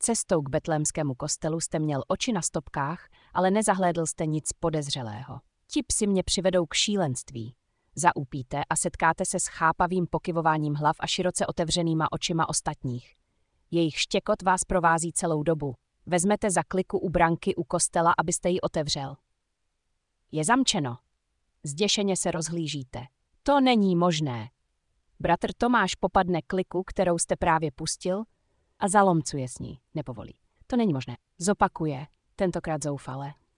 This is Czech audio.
Cestou k betlémskému kostelu jste měl oči na stopkách, ale nezahlédl jste nic podezřelého. Ti psi mě přivedou k šílenství. Zaupíte a setkáte se s chápavým pokyvováním hlav a široce otevřenýma očima ostatních. Jejich štěkot vás provází celou dobu. Vezmete za kliku u branky u kostela, abyste ji otevřel. Je zamčeno. Zděšeně se rozhlížíte. To není možné. Bratr Tomáš popadne kliku, kterou jste právě pustil, a zalomcuje s ní. Nepovolí. To není možné. Zopakuje, tentokrát zoufale.